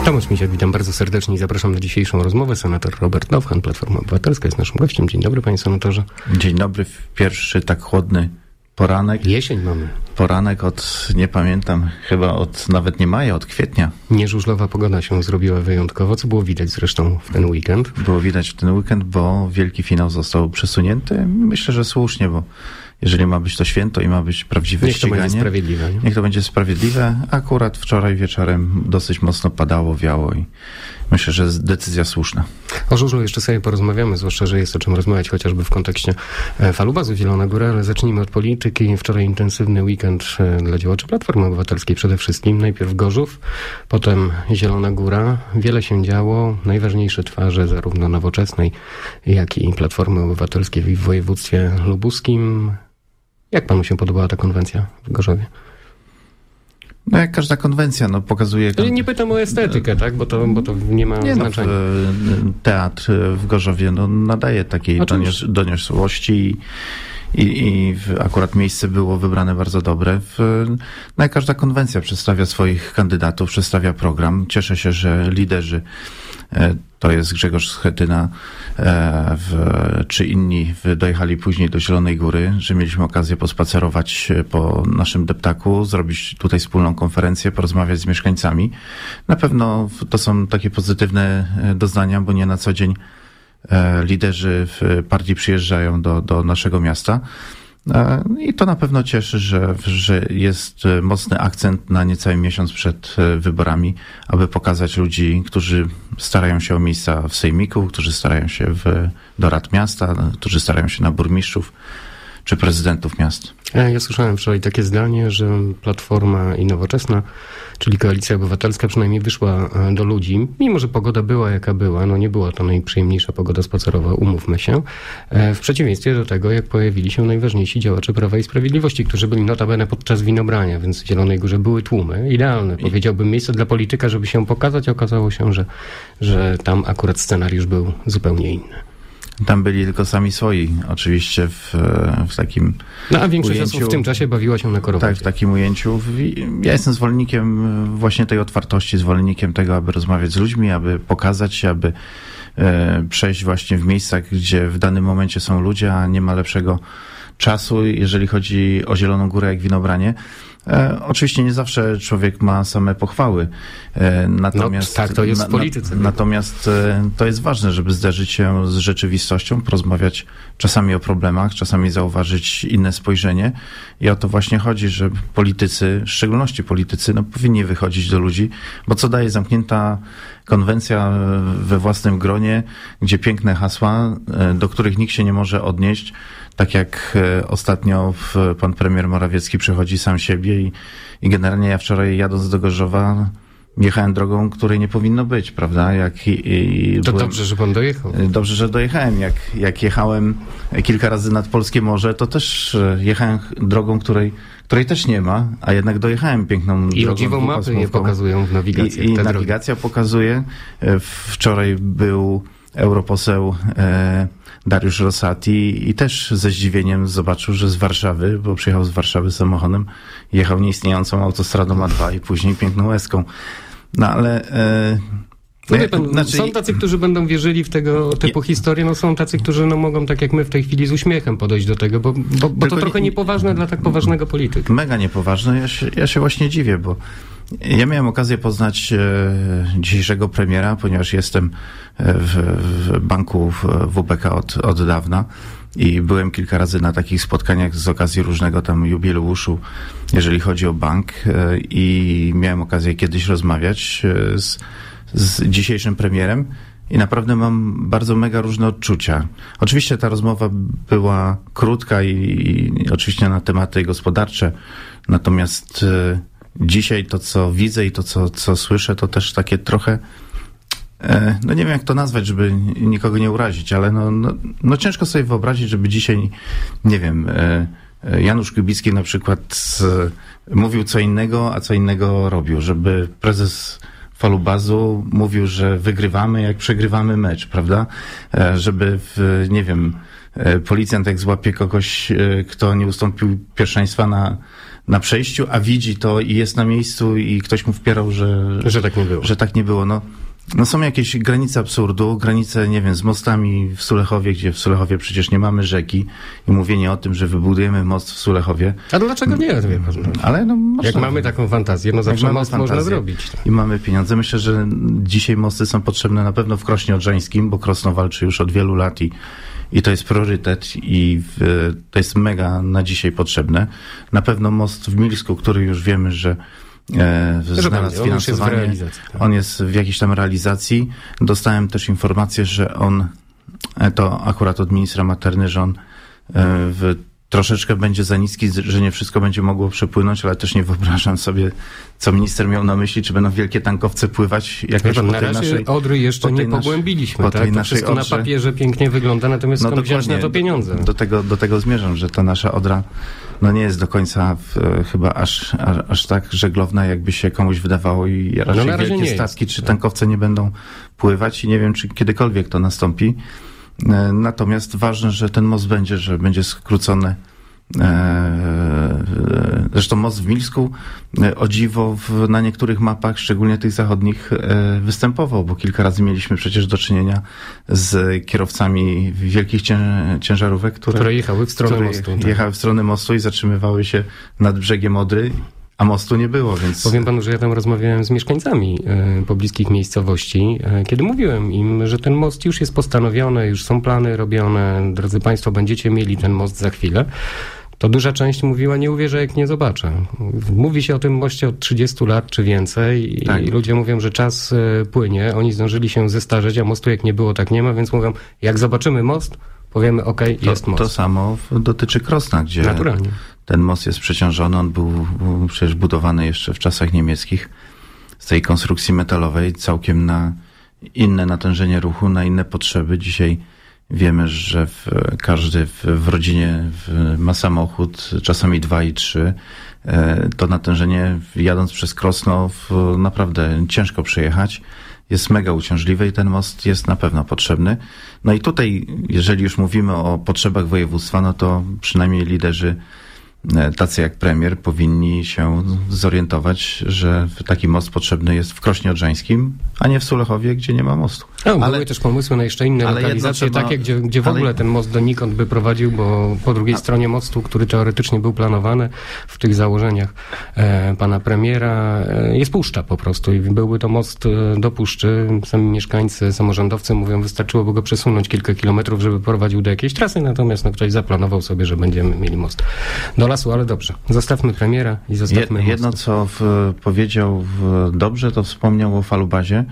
Tomasz Misiak, witam bardzo serdecznie i zapraszam na dzisiejszą rozmowę. Senator Robert Nowhan, Platforma Obywatelska, jest naszym gościem. Dzień dobry, panie senatorze. Dzień dobry, w pierwszy tak chłodny poranek. Jesień mamy. Poranek nie pamiętam, chyba nawet nie maja, od kwietnia. Nieżużlowa pogoda się zrobiła wyjątkowo, co było widać zresztą w ten weekend. Było widać w ten weekend, bo wielki finał został przesunięty. Myślę, że słusznie, bo jeżeli ma być to święto i ma być prawdziwe ściganie... Niech to będzie sprawiedliwe. Nie? Niech to będzie sprawiedliwe. Akurat wczoraj wieczorem dosyć mocno padało, wiało i myślę, że decyzja słuszna. O żużlu jeszcze sobie porozmawiamy, zwłaszcza, że jest o czym rozmawiać, chociażby w kontekście falubazu Zielona Góra, ale zacznijmy od polityki. Wczoraj intensywny weekend dla działaczy Platformy Obywatelskiej przede wszystkim. Najpierw Gorzów, potem Zielona Góra. Wiele się działo. Najważniejsze twarze zarówno Nowoczesnej, jak i Platformy Obywatelskiej w województwie lubuskim. Jak panu się podobała ta konwencja w Gorzowie? No jak każda konwencja, pokazuje... Nie pytam o estetykę, tak? Bo to nie ma znaczenia. Teatr w Gorzowie nadaje takiej doniosłości i akurat miejsce było wybrane bardzo dobre. Jak każda konwencja przedstawia swoich kandydatów, przedstawia program. Cieszę się, że liderzy, to jest Grzegorz Schetyna czy inni, dojechali później do Zielonej Góry, że mieliśmy okazję pospacerować po naszym deptaku, zrobić tutaj wspólną konferencję, porozmawiać z mieszkańcami. Na pewno to są takie pozytywne doznania, bo nie na co dzień liderzy partii przyjeżdżają do naszego miasta. I to na pewno cieszy, że jest mocny akcent na niecały miesiąc przed wyborami, aby pokazać ludzi, którzy starają się o miejsca w sejmiku, którzy starają się do rad miasta, którzy starają się na burmistrzów czy prezydentów miast. Ja słyszałem wczoraj takie zdanie, że Platforma i Nowoczesna, czyli Koalicja Obywatelska, przynajmniej wyszła do ludzi, mimo że pogoda była jaka była, nie była to najprzyjemniejsza pogoda spacerowa, umówmy się, w przeciwieństwie do tego, jak pojawili się najważniejsi działacze Prawa i Sprawiedliwości, którzy byli notabene podczas winobrania, więc w Zielonej Górze były tłumy. Idealne, powiedziałbym, miejsce dla polityka, żeby się pokazać. Okazało się, że tam akurat scenariusz był zupełnie inny. Tam byli tylko sami swoi, oczywiście w takim a większość osób w tym czasie bawiła się na korowacie. Tak, w takim ujęciu. Ja jestem zwolennikiem właśnie tej otwartości, zwolennikiem tego, aby rozmawiać z ludźmi, aby pokazać się, aby przejść właśnie w miejscach, gdzie w danym momencie są ludzie, a nie ma lepszego czasu, jeżeli chodzi o Zieloną Górę, jak winobranie. Oczywiście nie zawsze człowiek ma same pochwały. Natomiast, tak, to jest w polityce. Natomiast to jest ważne, żeby zderzyć się z rzeczywistością, porozmawiać czasami o problemach, czasami zauważyć inne spojrzenie. I o to właśnie chodzi, że politycy, w szczególności politycy, powinni wychodzić do ludzi, bo co daje zamknięta konwencja we własnym gronie, gdzie piękne hasła, do których nikt się nie może odnieść, tak jak ostatnio pan premier Morawiecki przechodzi sam siebie i generalnie ja wczoraj jadąc do Gorzowa jechałem drogą, której nie powinno być, prawda? Dobrze, że pan dojechał. Dobrze, że dojechałem. Jak jechałem kilka razy nad Polskie Morze, to też jechałem drogą, której też nie ma, a jednak dojechałem piękną drogą. I o dziwo mapy je pokazują w nawigacji. I nawigacja pokazuje. Wczoraj był europoseł Dariusz Rosati i też ze zdziwieniem zobaczył, że z Warszawy, bo przyjechał z Warszawy samochodem, jechał nieistniejącą autostradą A2 i później piękną Eską. Ale... są tacy, którzy będą wierzyli w tego typu historie, są tacy, którzy mogą, tak jak my w tej chwili, z uśmiechem podejść do tego, bo to trochę niepoważne dla tak poważnego polityka. Mega niepoważne. Ja się właśnie dziwię, bo ja miałem okazję poznać dzisiejszego premiera, ponieważ jestem w banku WBK od dawna i byłem kilka razy na takich spotkaniach z okazji różnego tam jubileuszu, jeżeli chodzi o bank, i miałem okazję kiedyś rozmawiać z dzisiejszym premierem i naprawdę mam bardzo mega różne odczucia. Oczywiście ta rozmowa była krótka i oczywiście na tematy gospodarcze, natomiast dzisiaj to, co widzę i to, co słyszę, to też takie trochę, nie wiem jak to nazwać, żeby nikogo nie urazić, ale ciężko sobie wyobrazić, żeby dzisiaj, nie wiem, Janusz Kubicki na przykład mówił co innego, a co innego robił, żeby prezes falubazu mówił, że wygrywamy, jak przegrywamy mecz, prawda? Żeby, nie wiem, policjant jak złapie kogoś, kto nie ustąpił pierwszeństwa na przejściu, a widzi to i jest na miejscu i ktoś mu wpierał, że tak nie było. Że tak nie było. No są jakieś granice absurdu, granice, nie wiem, z mostami w Sulechowie, gdzie w Sulechowie przecież nie mamy rzeki i mówienie o tym, że wybudujemy most w Sulechowie. A dlaczego nie? Wie pan? Ale można, jak mamy taką fantazję, zawsze most można zrobić. I mamy pieniądze. Myślę, że dzisiaj mosty są potrzebne na pewno w Krośnie Odrzańskim, bo Krosno walczy już od wielu lat i to jest priorytet i to jest mega na dzisiaj potrzebne. Na pewno most w Milsku, który już wiemy, że znalazł finansowanie. On jest w jakiejś tam realizacji. Dostałem też informację, że to akurat od ministra Materny, że on troszeczkę będzie za niski, że nie wszystko będzie mogło przepłynąć, ale też nie wyobrażam sobie, co minister miał na myśli, czy będą wielkie tankowce pływać jakoś na razie Odry jeszcze nie pogłębiliśmy, tak? To wszystko na papierze pięknie wygląda, natomiast skąd wziąć na to pieniądze? Do tego zmierzam, że ta nasza Odra nie jest do końca chyba aż tak żeglowna, jakby się komuś wydawało i raczej wielkie statki czy tankowce nie będą pływać i nie wiem, czy kiedykolwiek to nastąpi. Natomiast ważne, że ten most że będzie skrócony. Zresztą most w Milsku o dziwo na niektórych mapach, szczególnie tych zachodnich, występował, bo kilka razy mieliśmy przecież do czynienia z kierowcami wielkich ciężarówek, które jechały w stronę mostu. Tak. Jechały w stronę mostu i zatrzymywały się nad brzegiem Odry. A mostu nie było, więc... Powiem panu, że ja tam rozmawiałem z mieszkańcami pobliskich miejscowości, kiedy mówiłem im, że ten most już jest postanowiony, już są plany robione, drodzy państwo, będziecie mieli ten most za chwilę. To duża część mówiła, nie uwierzę, jak nie zobaczę. Mówi się o tym moście od 30 lat czy więcej i ludzie mówią, że czas płynie, oni zdążyli się zestarzeć, a mostu jak nie było, tak nie ma, więc mówią, jak zobaczymy most, powiemy, jest most. To samo dotyczy Krosna, gdzie naturalnie ten most jest przeciążony, on był przecież budowany jeszcze w czasach niemieckich z tej konstrukcji metalowej, całkiem na inne natężenie ruchu, na inne potrzeby. Dzisiaj wiemy, że każdy w rodzinie ma samochód, czasami 2 i 3. To natężenie, jadąc przez Krosno, naprawdę ciężko przejechać. Jest mega uciążliwy i ten most jest na pewno potrzebny. No i tutaj, jeżeli już mówimy o potrzebach województwa, to przynajmniej liderzy tacy jak premier powinni się zorientować, że taki most potrzebny jest w Krośnie Odrzańskim, a nie w Sulechowie, gdzie nie ma mostu. Były też pomysły na jeszcze inne lokalizacje, takie, gdzie w ogóle ten most donikąd by prowadził, bo po drugiej stronie mostu, który teoretycznie był planowany w tych założeniach pana premiera, jest puszcza po prostu i byłby to most do puszczy. Sami mieszkańcy, samorządowcy mówią, wystarczyłoby go przesunąć kilka kilometrów, żeby prowadził do jakiejś trasy, natomiast ktoś zaplanował sobie, że będziemy mieli most do lasu, ale dobrze. Zostawmy premiera i zostawmy most. Jedno, co powiedział dobrze, to wspomniał o falubazie,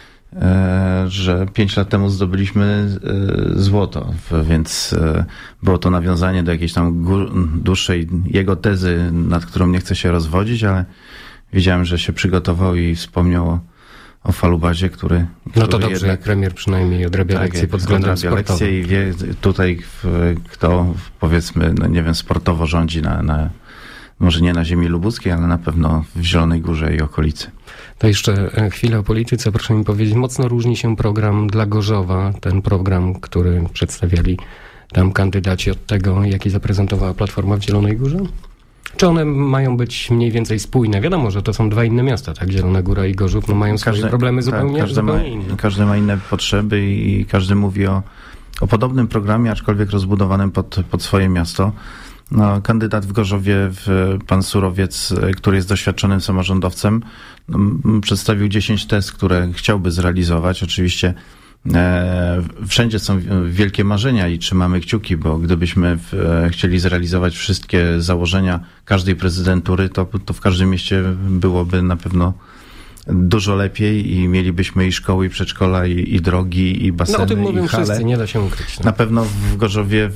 że 5 lat temu zdobyliśmy złoto, więc było to nawiązanie do jakiejś tam dłuższej jego tezy, nad którą nie chcę się rozwodzić, ale widziałem, że się przygotował i wspomniał o falubazie, który to dobrze, jednak, jak premier przynajmniej odrabia lekcje pod względem sportowym. Lekcje i wie tutaj, kto powiedzmy, sportowo rządzi może nie na ziemi lubuskiej, ale na pewno w Zielonej Górze i okolicy. To jeszcze chwilę o polityce. Proszę mi powiedzieć, mocno różni się program dla Gorzowa, ten program, który przedstawiali tam kandydaci, od tego, jaki zaprezentowała Platforma w Zielonej Górze? Czy one mają być mniej więcej spójne? Wiadomo, że to są 2 inne miasta, tak? Zielona Góra i Gorzów mają swoje problemy zupełnie inne. Każdy ma inne potrzeby i każdy mówi o podobnym programie, aczkolwiek rozbudowanym pod swoje miasto. Kandydat w Gorzowie, pan Surowiec, który jest doświadczonym samorządowcem, przedstawił 10 tez, które chciałby zrealizować. Oczywiście wszędzie są wielkie marzenia i trzymamy kciuki, bo gdybyśmy chcieli zrealizować wszystkie założenia każdej prezydentury, to w każdym mieście byłoby na pewno dużo lepiej i mielibyśmy i szkoły, i przedszkola, i drogi, i baseny, o tym mówią i hale. Wszyscy, nie da się ukryć. Na pewno w Gorzowie,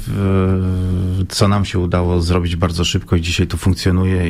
co nam się udało zrobić bardzo szybko i dzisiaj to funkcjonuje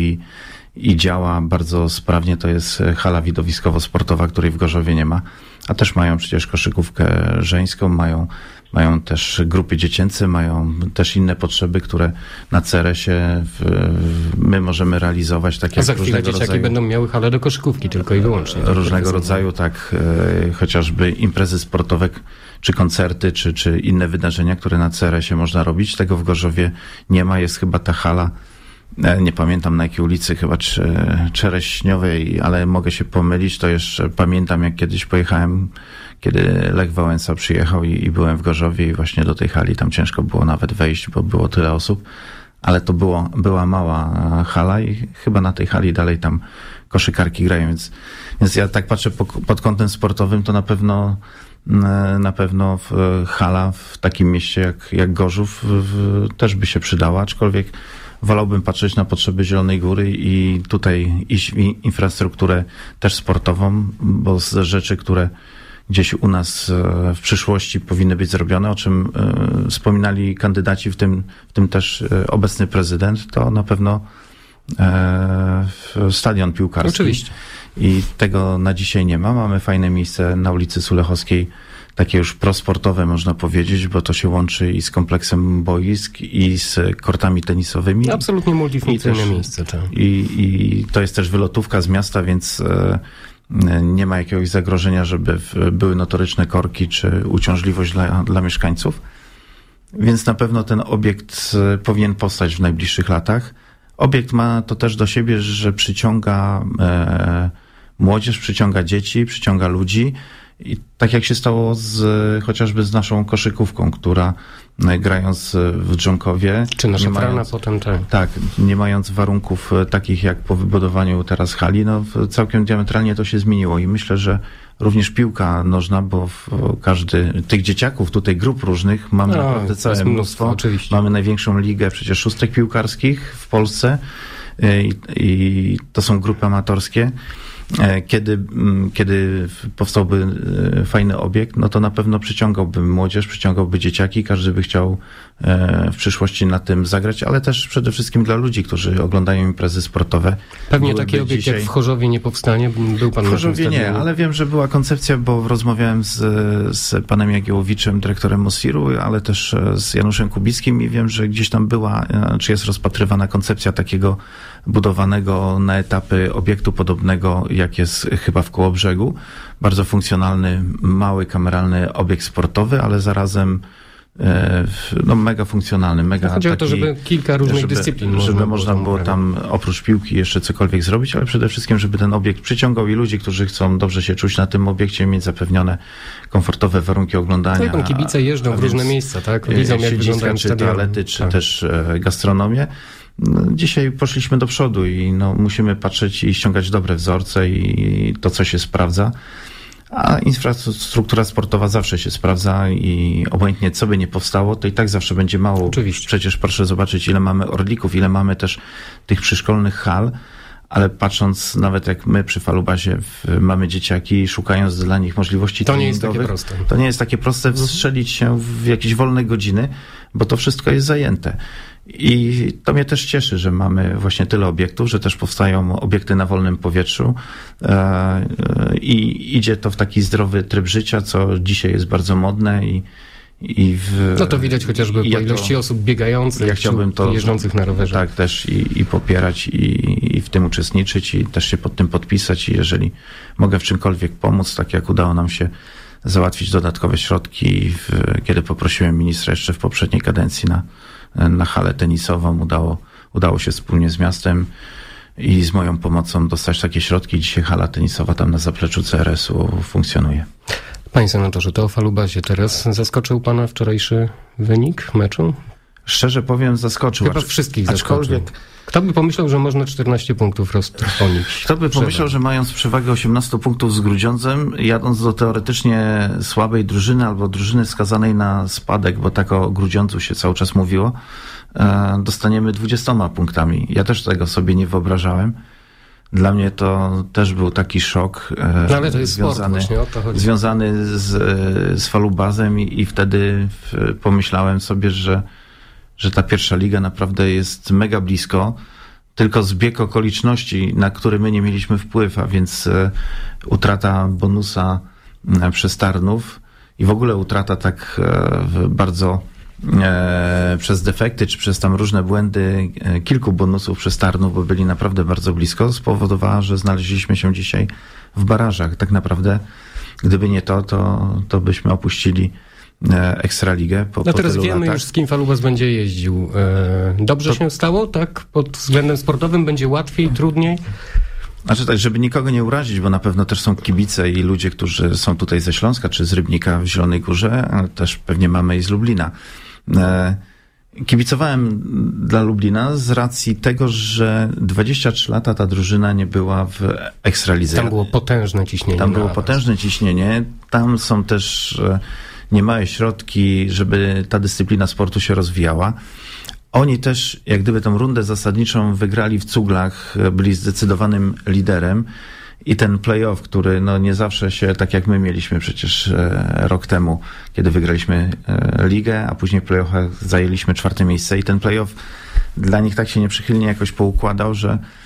i działa bardzo sprawnie, to jest hala widowiskowo-sportowa, której w Gorzowie nie ma, a też mają przecież koszykówkę żeńską, mają też grupy dziecięce, mają też inne potrzeby, które na CRS-ie my możemy realizować. Tak jak za chwilę dzieciaki będą miały halę do koszykówki tylko i wyłącznie. Różnego rodzaju, tak, chociażby imprezy sportowe, czy koncerty, czy inne wydarzenia, które na CRS-ie można robić. Tego w Gorzowie nie ma, jest chyba ta hala Nie pamiętam na jakiej ulicy, chyba Czereśniowej, ale mogę się pomylić, to jeszcze pamiętam, jak kiedyś pojechałem, kiedy Lech Wałęsa przyjechał i byłem w Gorzowie i właśnie do tej hali tam ciężko było nawet wejść, bo było tyle osób, ale to była mała hala i chyba na tej hali dalej tam koszykarki grają, więc ja tak patrzę pod kątem sportowym, to na pewno hala w takim mieście jak Gorzów też by się przydała, aczkolwiek wolałbym patrzeć na potrzeby Zielonej Góry i tutaj iść w infrastrukturę też sportową, bo z rzeczy, które gdzieś u nas w przyszłości powinny być zrobione, o czym wspominali kandydaci, w tym też obecny prezydent, to na pewno stadion piłkarski. Oczywiście. I tego na dzisiaj nie ma. Mamy fajne miejsce na ulicy Sulechowskiej, takie już prosportowe można powiedzieć, bo to się łączy i z kompleksem boisk, i z kortami tenisowymi. Absolutnie multifunkcyjne miejsce. I to jest też wylotówka z miasta, więc nie ma jakiegoś zagrożenia, żeby były notoryczne korki czy uciążliwość dla mieszkańców. Więc na pewno ten obiekt powinien powstać w najbliższych latach. Obiekt ma to też do siebie, że przyciąga młodzież, przyciąga dzieci, przyciąga ludzi. I tak jak się stało chociażby z naszą koszykówką, która grając w Dżonkowie... Czy nasza Frana potem, tak. Tak, nie mając warunków takich jak po wybudowaniu teraz hali, całkiem diametralnie to się zmieniło i myślę, że również piłka nożna, bo tych dzieciaków, tutaj grup różnych mamy naprawdę całe mnóstwo. Oczywiście. Mamy największą ligę przecież szóstek piłkarskich w Polsce i to są grupy amatorskie. Kiedy powstałby fajny obiekt, no to na pewno przyciągałby młodzież, przyciągałby dzieciaki, każdy by chciał w przyszłości na tym zagrać, ale też przede wszystkim dla ludzi, którzy oglądają imprezy sportowe. Pewnie taki obiekt jak w Chorzowie nie powstanie, był pan w Chorzowie nie, ale wiem, że była koncepcja, bo rozmawiałem z panem Jagiełowiczem, dyrektorem Mosiru, ale też z Januszem Kubickim i wiem, że gdzieś tam była, czy jest rozpatrywana koncepcja takiego budowanego na etapy obiektu podobnego, jak jest chyba w Kołobrzegu. Bardzo funkcjonalny, mały, kameralny obiekt sportowy, ale zarazem mega funkcjonalny, mega chodzi taki, o to, żeby kilka różnych dyscyplin można było tam oprócz piłki jeszcze cokolwiek zrobić, ale przede wszystkim, żeby ten obiekt przyciągał i ludzi, którzy chcą dobrze się czuć na tym obiekcie, mieć zapewnione komfortowe warunki oglądania. Tak, kibice jeżdżą w różne miejsca, tak? Widzą, jak wyglądają czy toalety, czy też gastronomię. Dzisiaj poszliśmy do przodu i musimy patrzeć i ściągać dobre wzorce i to, co się sprawdza. A infrastruktura sportowa zawsze się sprawdza i obojętnie co by nie powstało, to i tak zawsze będzie mało. Oczywiście. Przecież proszę zobaczyć, ile mamy orlików, ile mamy też tych przyszkolnych hal, ale patrząc nawet jak my przy Falubazie mamy dzieciaki, szukając dla nich możliwości to nie jest takie proste. To nie jest takie proste wstrzelić się w jakieś wolne godziny, bo to wszystko jest zajęte. I to mnie też cieszy, że mamy właśnie tyle obiektów, że też powstają obiekty na wolnym powietrzu i idzie to w taki zdrowy tryb życia, co dzisiaj jest bardzo modne no to widać chociażby po ilości osób biegających, ja chciałbym to jeżdżących na rowerze. Tak, też i popierać i w tym uczestniczyć i też się pod tym podpisać i jeżeli mogę w czymkolwiek pomóc, tak jak udało nam się załatwić dodatkowe środki, kiedy poprosiłem ministra jeszcze w poprzedniej kadencji na halę tenisową, udało się wspólnie z miastem i z moją pomocą dostać takie środki. Dzisiaj hala tenisowa tam na zapleczu CRS-u funkcjonuje. Panie senatorze, to o Falubazie teraz. Zaskoczył pana wczorajszy wynik meczu? Szczerze powiem, zaskoczył. Chyba wszystkich zaskoczył. Kto by pomyślał, że można 14 punktów roztrwonić? Kto by pomyślał, że mając przewagę 18 punktów z Grudziądzem, jadąc do teoretycznie słabej drużyny albo drużyny skazanej na spadek, bo tak o Grudziądzu się cały czas mówiło, dostaniemy 20 punktami. Ja też tego sobie nie wyobrażałem. Dla mnie to też był taki szok ale to jest związany, sport, właśnie, o to chodzi. Związany z Falubazem i wtedy pomyślałem sobie, że ta pierwsza liga naprawdę jest mega blisko, tylko zbieg okoliczności, na który my nie mieliśmy wpływ, a więc utrata bonusa przez Tarnów i w ogóle utrata tak bardzo przez defekty, czy przez tam różne błędy kilku bonusów przez Tarnów, bo byli naprawdę bardzo blisko, spowodowała, że znaleźliśmy się dzisiaj w barażach. Tak naprawdę, gdyby nie to byśmy opuścili Ekstraligę. No teraz wiemy już, z kim Falubas będzie jeździł. Dobrze się stało, tak? Pod względem sportowym będzie łatwiej, trudniej? Znaczy tak, żeby nikogo nie urazić, bo na pewno też są kibice i ludzie, którzy są tutaj ze Śląska, czy z Rybnika w Zielonej Górze, ale też pewnie mamy i z Lublina. Kibicowałem dla Lublina z racji tego, że 23 lata ta drużyna nie była w Ekstralidze. Tam było potężne ciśnienie. Tam są też niemałe środki, żeby ta dyscyplina sportu się rozwijała. Oni też, jak gdyby tą rundę zasadniczą wygrali w cuglach, byli zdecydowanym liderem i ten play-off, który no nie zawsze się, tak jak my mieliśmy przecież rok temu, kiedy wygraliśmy ligę, a później w play-offach zajęliśmy 4. miejsce i ten play-off dla nich tak się nieprzychylnie jakoś poukładał,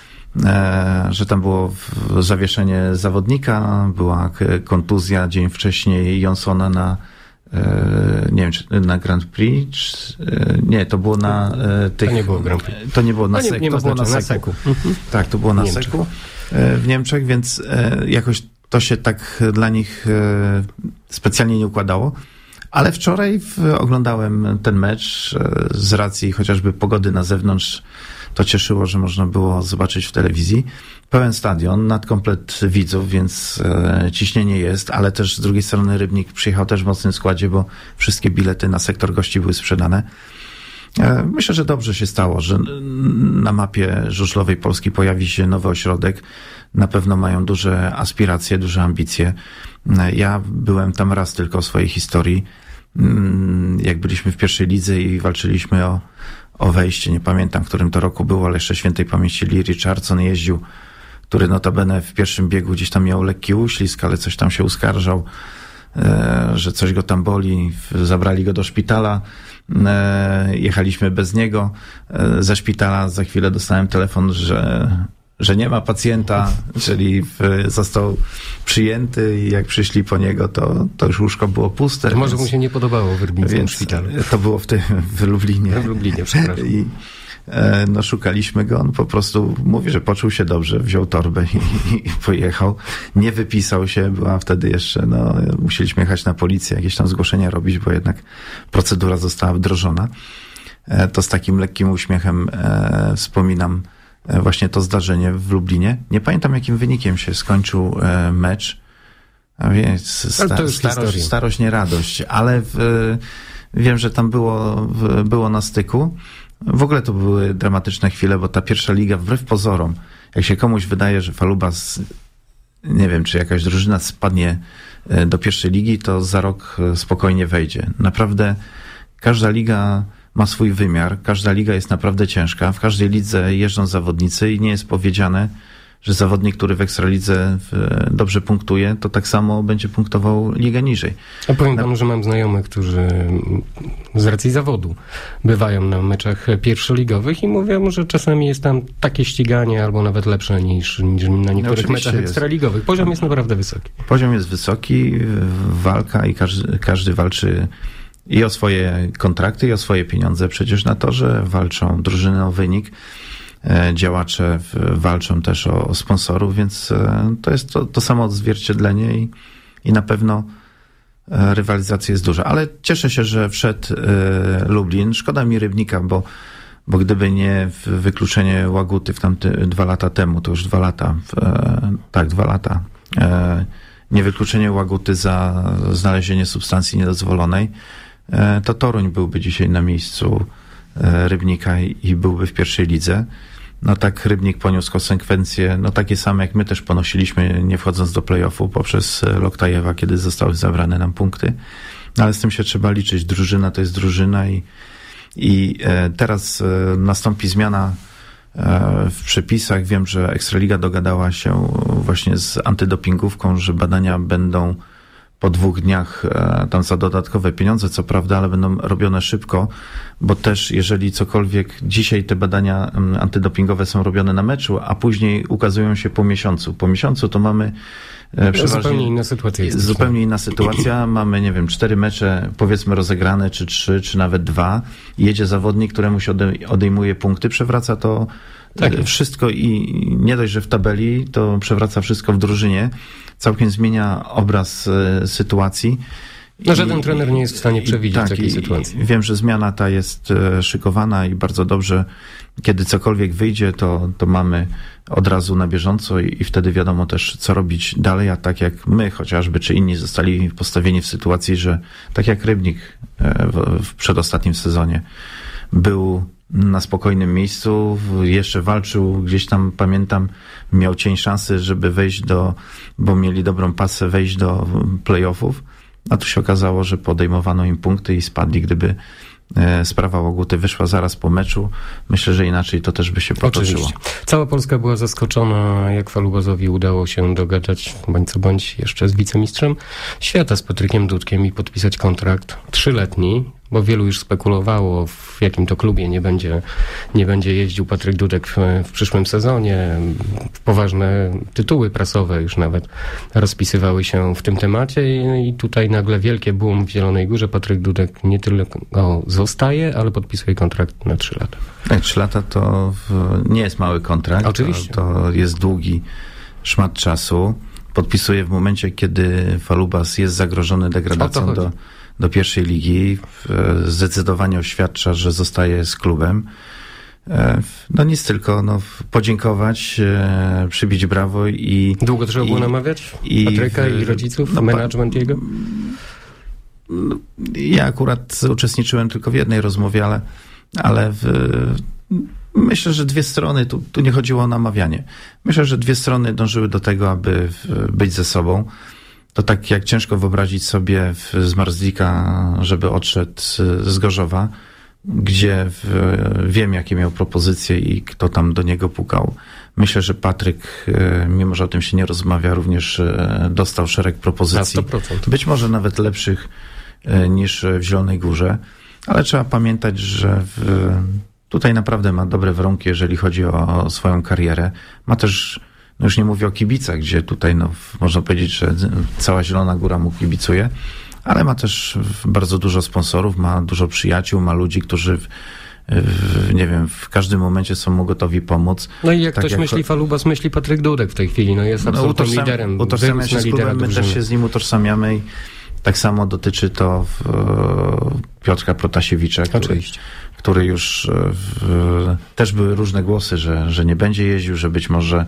że tam było zawieszenie zawodnika, była kontuzja dzień wcześniej Jonsona na nie wiem, czy na Grand Prix, nie, to było na tych... To nie było Grand Prix. To nie było na Seku. To było na Seku. Tak, to było na Seku w Niemczech, więc jakoś to się tak dla nich specjalnie nie układało. Ale wczoraj oglądałem ten mecz z racji chociażby pogody na zewnątrz. To cieszyło, że można było zobaczyć w telewizji. Pełen stadion, nadkomplet widzów, więc ciśnienie jest, ale też z drugiej strony Rybnik przyjechał też w mocnym składzie, bo wszystkie bilety na sektor gości były sprzedane. Myślę, że dobrze się stało, że na mapie żużlowej Polski pojawi się nowy ośrodek. Na pewno mają duże aspiracje, duże ambicje. Ja byłem tam raz tylko w swojej historii, jak byliśmy w pierwszej lidze i walczyliśmy o wejście. Nie pamiętam, w którym to roku było, ale jeszcze świętej pamięci Lee Richardson jeździł, który notabene w pierwszym biegu gdzieś tam miał lekki uślizg, ale coś tam się uskarżał, że coś go tam boli. Zabrali go do szpitala. Jechaliśmy bez niego ze szpitala. Za chwilę dostałem telefon, że nie ma pacjenta, czyli został przyjęty i jak przyszli po niego, to już łóżko było puste. To może mu się nie podobało w rybnickim szpitalu. To było w Lublinie. W Lublinie, przepraszam. I szukaliśmy go, on po prostu mówi, że poczuł się dobrze, wziął torbę i pojechał. Nie wypisał się, była wtedy jeszcze, musieliśmy jechać na policję, jakieś tam zgłoszenia robić, bo jednak procedura została wdrożona. To z takim lekkim uśmiechem wspominam właśnie to zdarzenie w Lublinie. Nie pamiętam, jakim wynikiem się skończył mecz. A więc starość, nie radość, ale wiem, że tam było na styku. W ogóle to były dramatyczne chwile, bo ta pierwsza liga, wbrew pozorom, jak się komuś wydaje, że Falubas, nie wiem, czy jakaś drużyna spadnie do pierwszej ligi, to za rok spokojnie wejdzie. Naprawdę każda liga ma swój wymiar, każda liga jest naprawdę ciężka, w każdej lidze jeżdżą zawodnicy i nie jest powiedziane, że zawodnik, który w Ekstralidze dobrze punktuje, to tak samo będzie punktował ligę niżej. A powiem panu, że mam znajomych, którzy z racji zawodu bywają na meczach pierwszoligowych i mówią, że czasami jest tam takie ściganie albo nawet lepsze niż na niektórych meczach ekstraligowych. Poziom jest naprawdę wysoki. Poziom jest wysoki, walka i każdy walczy i o swoje kontrakty, i o swoje pieniądze. Przecież na torze walczą drużyny o wynik. Działacze walczą też o sponsorów, więc to jest to samo odzwierciedlenie i na pewno rywalizacja jest duża. Ale cieszę się, że wszedł Lublin. Szkoda mi Rybnika, bo gdyby nie wykluczenie Łaguty w 2 lata temu, to już 2 lata, 2 lata, nie wykluczenie Łaguty za znalezienie substancji niedozwolonej, to Toruń byłby dzisiaj na miejscu Rybnika i byłby w pierwszej lidze. Tak Rybnik poniósł konsekwencje, takie same jak my też ponosiliśmy, nie wchodząc do play-offu poprzez Loktajewa, kiedy zostały zabrane nam punkty. Ale z tym się trzeba liczyć. Drużyna to jest drużyna i teraz nastąpi zmiana w przepisach. Wiem, że Ekstraliga dogadała się właśnie z antydopingówką, że badania będą po 2 dniach tam za dodatkowe pieniądze, co prawda, ale będą robione szybko, bo też jeżeli cokolwiek, dzisiaj te badania antydopingowe są robione na meczu, a później ukazują się po miesiącu. Po miesiącu to mamy przeważnie... Zupełnie inna sytuacja jest. Zupełnie inna sytuacja. Mamy, 4 mecze, powiedzmy rozegrane, czy 3, czy nawet 2. Jedzie zawodnik, któremu się odejmuje punkty, przewraca to wszystko i nie dość, że w tabeli, to przewraca wszystko w drużynie. Całkiem zmienia obraz sytuacji No żaden trener nie jest w stanie przewidzieć takiej sytuacji. Wiem, że zmiana ta jest szykowana i bardzo dobrze, kiedy cokolwiek wyjdzie, to mamy od razu na bieżąco i wtedy wiadomo też, co robić dalej, a tak jak my chociażby, czy inni zostali postawieni w sytuacji, że tak jak Rybnik w przedostatnim sezonie był na spokojnym miejscu, jeszcze walczył, gdzieś tam pamiętam, miał cień szansy, żeby wejść bo mieli dobrą pasę, wejść do play-offów, a tu się okazało, że podejmowano im punkty i spadli. Gdyby sprawa Łaguty wyszła zaraz po meczu, myślę, że inaczej to też by się potoczyło. Oczywiście. Cała Polska była zaskoczona, jak Falubazowi udało się dogadać, bądź co bądź, jeszcze z wicemistrzem świata, z Patrykiem Dudkiem i podpisać kontrakt 3-letni, bo wielu już spekulowało, w jakim to klubie nie będzie jeździł Patryk Dudek w przyszłym sezonie. Poważne tytuły prasowe już nawet rozpisywały się w tym temacie i tutaj nagle wielkie boom w Zielonej Górze. Patryk Dudek nie tylko zostaje, ale podpisuje kontrakt na 3 lata. Tak, 3 lata to nie jest mały kontrakt. Oczywiście. To jest długi szmat czasu. Podpisuje w momencie, kiedy Falubas jest zagrożony degradacją do pierwszej ligi. Zdecydowanie oświadcza, że zostaje z klubem. No nic, tylko podziękować, przybić brawo i... Długo trzeba było namawiać Patryka i rodziców, management jego? Ja akurat uczestniczyłem tylko w jednej rozmowie, ale myślę, że dwie strony, tu nie chodziło o namawianie. Myślę, że dwie strony dążyły do tego, aby być ze sobą. To tak jak ciężko wyobrazić sobie z Marzlika, żeby odszedł z Gorzowa, gdzie wiem, jakie miał propozycje i kto tam do niego pukał. Myślę, że Patryk, mimo że o tym się nie rozmawia, również dostał szereg propozycji. Na 100%. Być może nawet lepszych niż w Zielonej Górze, ale trzeba pamiętać, że tutaj naprawdę ma dobre warunki, jeżeli chodzi o swoją karierę. Ma też, już nie mówię o kibicach, gdzie tutaj można powiedzieć, że cała Zielona Góra mu kibicuje, ale ma też bardzo dużo sponsorów, ma dużo przyjaciół, ma ludzi, którzy nie wiem, w każdym momencie są mu gotowi pomóc. No i jak ktoś myśli Falubas, myśli Patryk Dudek w tej chwili, jest absolutnym liderem. Utożsamia się z klubem, my też się z nim utożsamiamy i tak samo dotyczy to Piotrka Protasiewicza, który już też były różne głosy, że nie będzie jeździł, że być może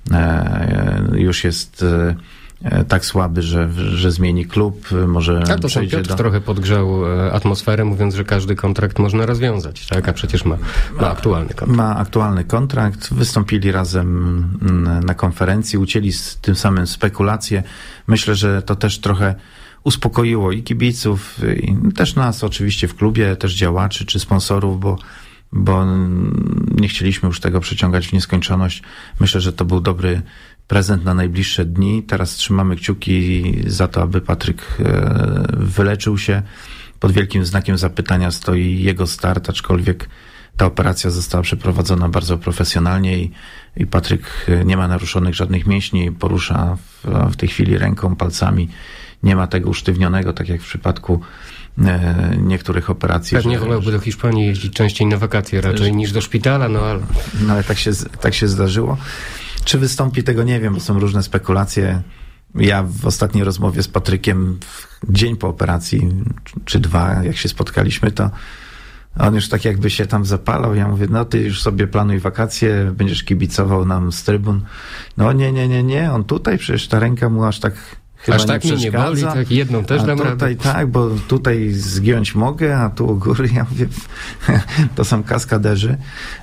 już jest tak słaby, że zmieni klub, może tak, to sam Piotr trochę podgrzał atmosferę, mówiąc, że każdy kontrakt można rozwiązać, tak? A przecież ma aktualny kontrakt. Ma aktualny kontrakt, wystąpili razem na konferencji, ucięli tym samym spekulacje. Myślę, że to też trochę uspokoiło i kibiców, i też nas oczywiście w klubie, też działaczy czy sponsorów, bo nie chcieliśmy już tego przeciągać w nieskończoność. Myślę, że to był dobry prezent na najbliższe dni. Teraz trzymamy kciuki za to, aby Patryk wyleczył się. Pod wielkim znakiem zapytania stoi jego start, aczkolwiek ta operacja została przeprowadzona bardzo profesjonalnie i Patryk nie ma naruszonych żadnych mięśni, porusza w tej chwili ręką, palcami. Nie ma tego usztywnionego, tak jak w przypadku niektórych operacji. Pewnie wolałby do Hiszpanii jeździć częściej na wakacje raczej niż do szpitala, ale... No ale tak się zdarzyło. Czy wystąpi, tego nie wiem, bo są różne spekulacje. Ja w ostatniej rozmowie z Patrykiem dzień po operacji, czy 2, jak się spotkaliśmy, to on już tak jakby się tam zapalał. Ja mówię, ty już sobie planuj wakacje, będziesz kibicował nam z trybun. No nie, on tutaj przecież ta ręka mu aż tak chyba aż tak nie mi nie boli, tak jedną też dam radę. Tak, bo tutaj zgiąć mogę, a tu u góry, ja mówię, to są kaskaderzy.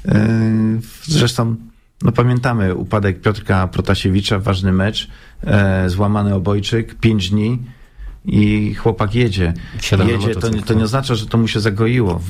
Zresztą pamiętamy upadek Piotrka Protasiewicza, ważny mecz, złamany obojczyk, 5 dni i chłopak jedzie. To nie oznacza, że to mu się zagoiło.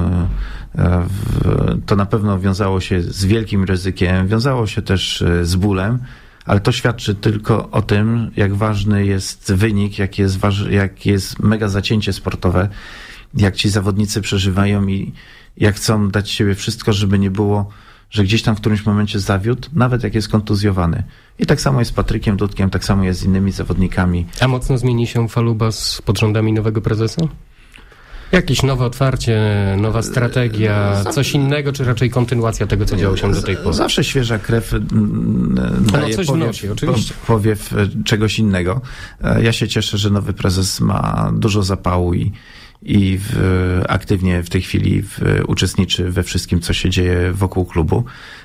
To na pewno wiązało się z wielkim ryzykiem, wiązało się też z bólem, ale to świadczy tylko o tym, jak ważny jest wynik, jak jest mega zacięcie sportowe, jak ci zawodnicy przeżywają i jak chcą dać siebie wszystko, żeby nie było, że gdzieś tam w którymś momencie zawiódł, nawet jak jest kontuzjowany. I tak samo jest z Patrykiem Dudkiem, tak samo jest z innymi zawodnikami. A mocno zmieni się Falubas pod rządami nowego prezesa? Jakieś nowe otwarcie, nowa strategia, coś innego, czy raczej kontynuacja tego, co działo się do tej pory? Zawsze świeża krew daje coś wnosi, oczywiście. powiew czegoś innego. Ja się cieszę, że nowy prezes ma dużo zapału i aktywnie w tej chwili uczestniczy we wszystkim, co się dzieje wokół klubu.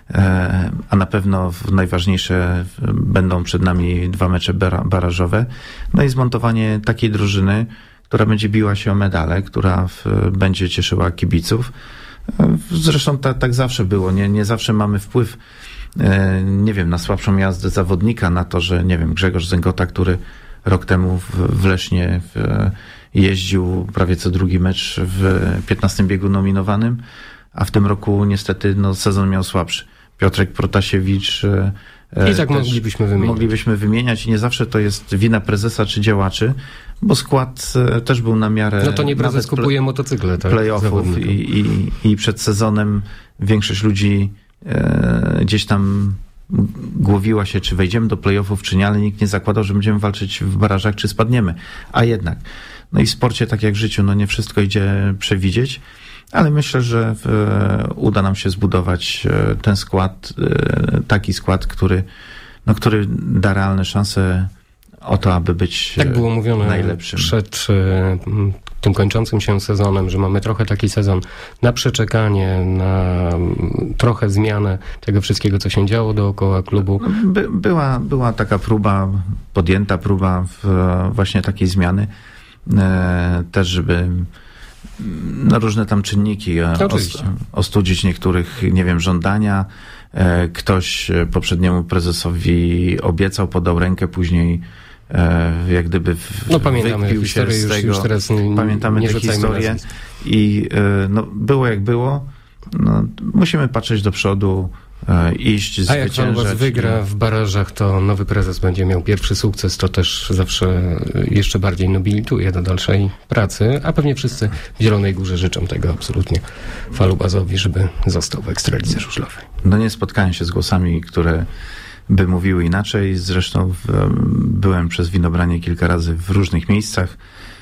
A na pewno najważniejsze będą przed nami 2 mecze barażowe. No i zmontowanie takiej drużyny, która będzie biła się o medale, która będzie cieszyła kibiców. Zresztą tak zawsze było. Nie zawsze mamy wpływ, nie wiem, na słabszą jazdę zawodnika, na to, że, nie wiem, Grzegorz Zęgota, który rok temu w Lesznie jeździł prawie co drugi mecz w 15 biegu nominowanym, a w tym roku niestety sezon miał słabszy. Piotrek Protasiewicz i tak moglibyśmy wymieniać i nie zawsze to jest wina prezesa czy działaczy, bo skład też był na miarę... No to nie prezes kupuje motocykle, tak? Playoffów i przed sezonem większość ludzi gdzieś tam głowiła się, czy wejdziemy do playoffów, czy nie, ale nikt nie zakładał, że będziemy walczyć w barażach, czy spadniemy. A jednak. No i w sporcie, tak jak w życiu, nie wszystko idzie przewidzieć, ale myślę, że uda nam się zbudować ten skład, taki skład, który da realne szanse o to, aby być tak było mówione najlepszym. Przed tym kończącym się sezonem, że mamy trochę taki sezon na przeczekanie, na trochę zmianę tego wszystkiego, co się działo dookoła klubu. Była taka podjęta próba właśnie takiej zmiany, też żeby różne tam czynniki ostudzić niektórych, nie wiem, żądania. Ktoś poprzedniemu prezesowi obiecał, podał rękę, później jak gdyby wykpił się z tego. Już teraz pamiętamy tę historię i było jak było. Musimy patrzeć do przodu, iść, zwyciężać. A jak Falubas wygra w barażach, to nowy prezes będzie miał pierwszy sukces, to też zawsze jeszcze bardziej nobilituje do dalszej pracy, a pewnie wszyscy w Zielonej Górze życzą tego absolutnie Falubasowi, żeby został w Ekstralidze Żużlowej. Nie spotkałem się z głosami, które by mówiły inaczej. Zresztą byłem przez winobranie kilka razy w różnych miejscach.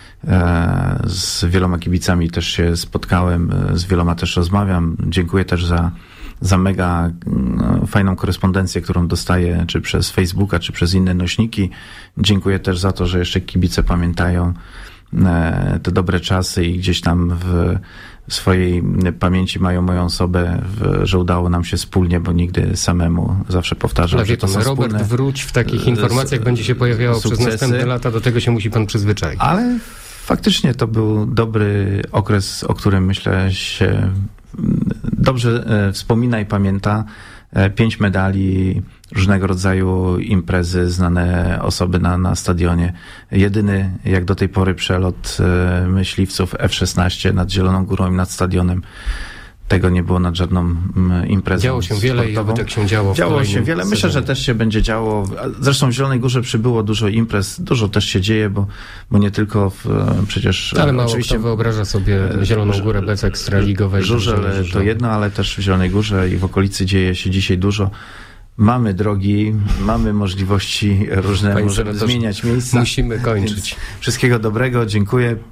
Z wieloma kibicami też się spotkałem, z wieloma też rozmawiam. Dziękuję też za mega fajną korespondencję, którą dostaję, czy przez Facebooka, czy przez inne nośniki. Dziękuję też za to, że jeszcze kibice pamiętają te dobre czasy i gdzieś tam w swojej pamięci mają moją osobę, że udało nam się wspólnie, bo nigdy samemu, zawsze powtarzam, że to są Robert, wróć w takich informacjach, będzie się pojawiało sukcesy. Przez następne lata, do tego się musi pan przyzwyczaić. Ale faktycznie to był dobry okres, o którym myślę się dobrze wspomina i pamięta. 5 medali, różnego rodzaju imprezy, znane osoby na stadionie. Jedyny jak do tej pory przelot myśliwców F-16 nad Zieloną Górą i nad stadionem. Tego nie było nad żadną imprezą. Działo się wiele sportową. I tak się działo. Działo się wiele. Myślę, że też się będzie działo. Zresztą w Zielonej Górze przybyło dużo imprez. Dużo też się dzieje, bo nie tylko przecież... Ale mało kto wyobraża sobie Zieloną Górę bez ekstraligowej. Żużel to jedno, ale też w Zielonej Górze i w okolicy dzieje się dzisiaj dużo. Mamy drogi, mamy możliwości różne, możemy zmieniać miejsca. Musimy kończyć. Więc wszystkiego dobrego, dziękuję.